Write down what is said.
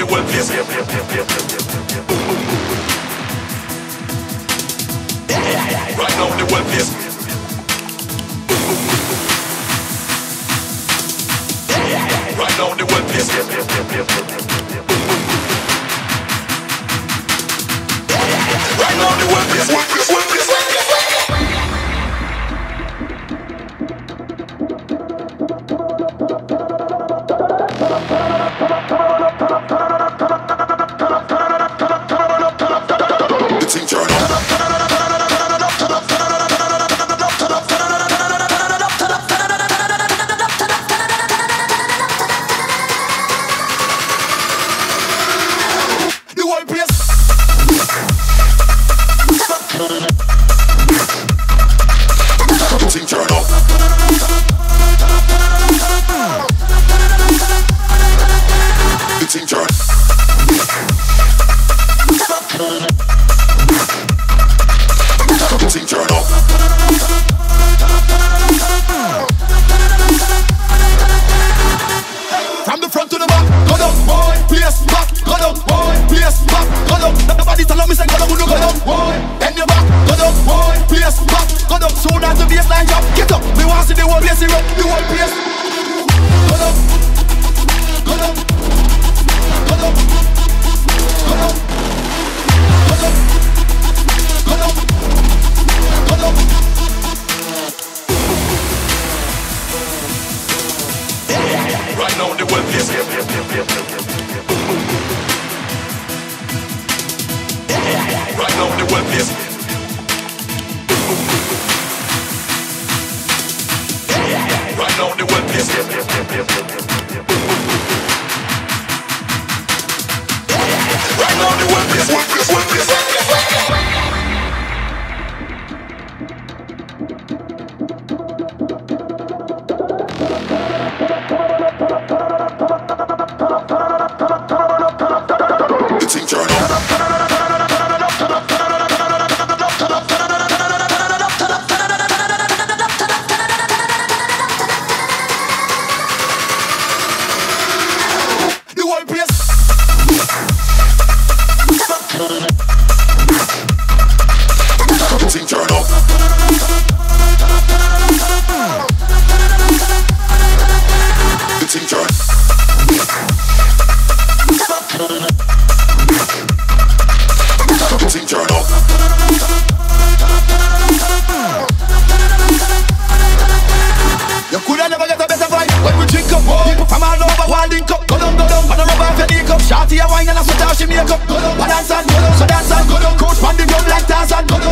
well place. Right now the well place. Right now the well place. Right now the well place. The team turn on. Shawty a wine and a sweat out she make up. One dance and so dance and coach pan the drum like Tarzan.